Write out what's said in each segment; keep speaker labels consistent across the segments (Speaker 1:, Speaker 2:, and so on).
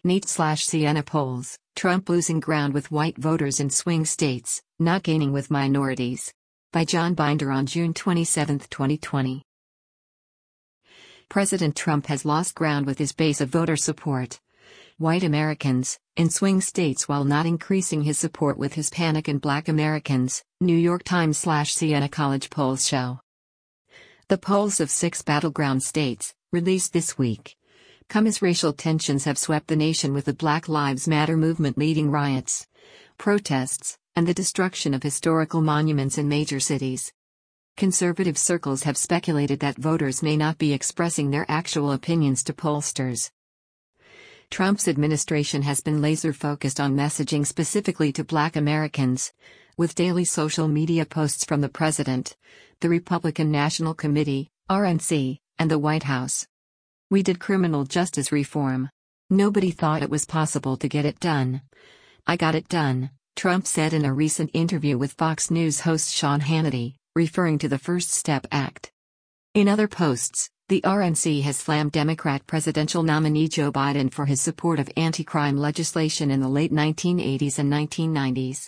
Speaker 1: NEAT/Siena polls, Trump losing ground with white voters in swing states, not gaining with minorities. By John Binder on June 27, 2020. President Trump has lost ground with his base of voter support, white Americans, in swing states while not increasing his support with Hispanic and Black Americans, New York Times/Siena College polls show. The polls of 6 battleground states, released this week, come as racial tensions have swept the nation with the Black Lives Matter movement leading riots, protests, and the destruction of historical monuments in major cities. Conservative circles have speculated that voters may not be expressing their actual opinions to pollsters. Trump's administration has been laser-focused on messaging specifically to Black Americans, with daily social media posts from the president, the Republican National Committee, RNC, and the White House. "We did criminal justice reform. Nobody thought it was possible to get it done. I got it done," Trump said in a recent interview with Fox News host Sean Hannity, referring to the First Step Act. In other posts, the RNC has slammed Democrat presidential nominee Joe Biden for his support of anti-crime legislation in the late 1980s and 1990s.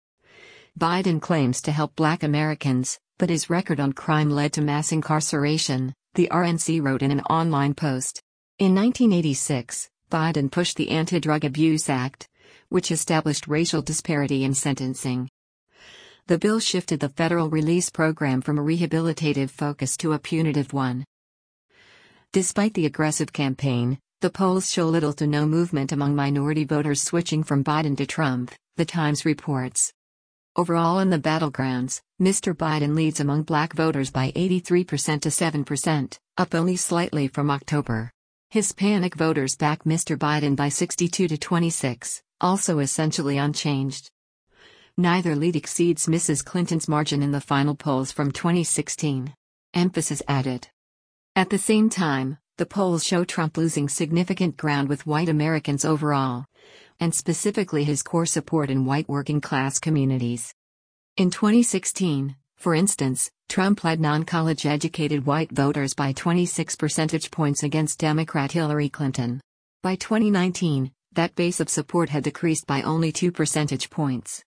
Speaker 1: Biden claims to help Black Americans, but his record on crime led to mass incarceration, the RNC wrote in an online post. In 1986, Biden pushed the Anti-Drug Abuse Act, which established racial disparity in sentencing. The bill shifted the federal release program from a rehabilitative focus to a punitive one. Despite the aggressive campaign, the polls show little to no movement among minority voters switching from Biden to Trump, The Times reports. Overall in the battlegrounds, Mr. Biden leads among Black voters by 83% to 7%, up only slightly from October. Hispanic voters back Mr. Biden by 62 to 26, also essentially unchanged. Neither lead exceeds Mrs. Clinton's margin in the final polls from 2016. Emphasis added. At the same time, the polls show Trump losing significant ground with white Americans overall, and specifically his core support in white working-class communities. In 2016, for instance, Trump led non-college educated white voters by 26 percentage points against Democrat Hillary Clinton. By 2019, that base of support had decreased by only 2 percentage points.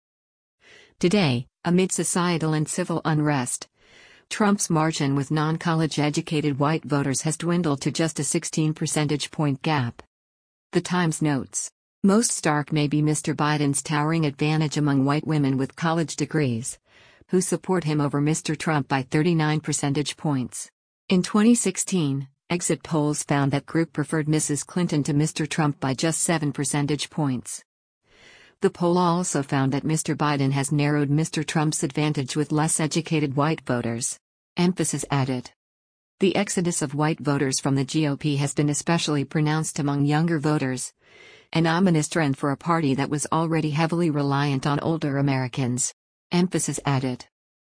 Speaker 1: Today, amid societal and civil unrest, Trump's margin with non-college educated white voters has dwindled to just a 16 percentage point gap. The Times notes, most stark may be Mr. Biden's towering advantage among white women with college degrees, who support him over Mr. Trump by 39 percentage points. In 2016, exit polls found that group preferred Mrs. Clinton to Mr. Trump by just 7 percentage points. The poll also found that Mr. Biden has narrowed Mr. Trump's advantage with less educated white voters. Emphasis added. The exodus of white voters from the GOP has been especially pronounced among younger voters, an ominous trend for a party that was already heavily reliant on older Americans. Emphasis added.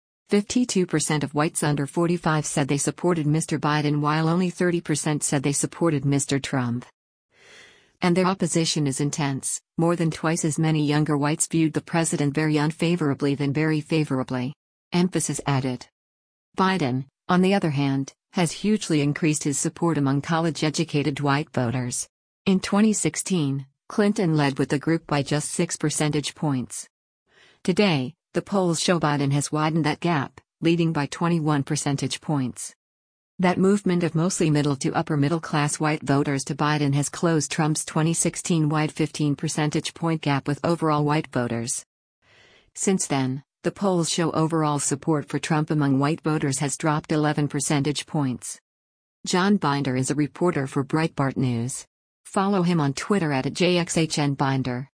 Speaker 1: 52% of whites under 45 said they supported Mr. Biden while only 30% said they supported Mr. Trump. And their opposition is intense. More than twice as many younger whites viewed the president very unfavorably than very favorably. Emphasis added. Biden, on the other hand, has hugely increased his support among college-educated white voters. In 2016, Clinton led with the group by just 6 percentage points. Today, the polls show Biden has widened that gap, leading by 21 percentage points. That movement of mostly middle to upper middle class white voters to Biden has closed Trump's 2016 wide 15 percentage point gap with overall white voters. Since then, the polls show overall support for Trump among white voters has dropped 11 percentage points. John Binder is a reporter for Breitbart News. Follow him on Twitter @JXHNBinder.